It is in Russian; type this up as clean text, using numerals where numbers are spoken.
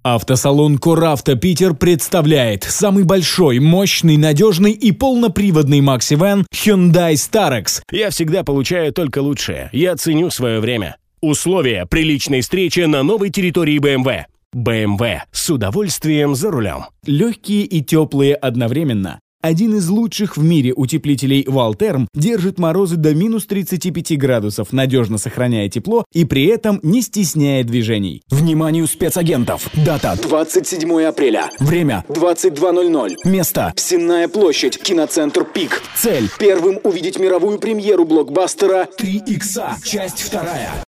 Автосалон «Коравто Питер» представляет самый большой, мощный, надежный и полноприводный макси-вэн Hyundai Starex. Я всегда получаю только лучшее. Я ценю свое время. Условия при личной встрече на новой территории BMW. BMW с удовольствием за рулем. Легкие и теплые одновременно. Один из лучших в мире утеплителей Valterm держит морозы до минус 35 градусов, надежно сохраняя тепло и при этом не стесняя движений. Вниманию спецагентов! Дата 27 апреля. Время 22:00. Место Сенная площадь, киноцентр «Пик». Цель Первым увидеть мировую премьеру блокбастера 3 икса, часть 2.